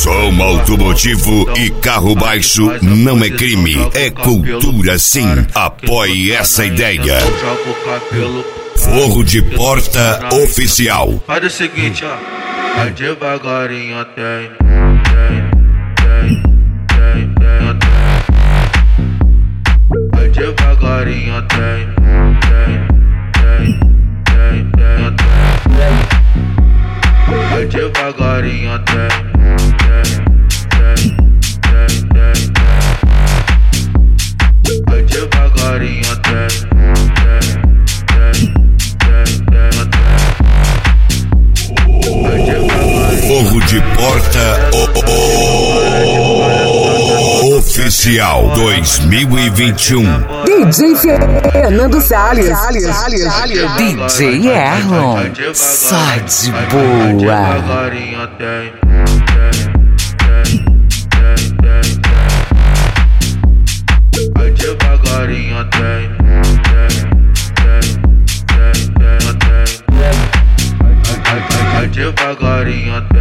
Som automotivo e carro baixo não é crime, é cultura sim. Apoie essa ideia. Forro de Porta Oficial. Faz o seguinte, ó. Vai devagarinho, tem. Vai devagarinho, tem. Vai devagarinho, tem. Vai devagarinho, tem. Forro de Porta Oficial 2021. DJ Fernando Salles. DJ Erlon, só de boa. Vai devagarinho, tem. Vai devagarinho, tem.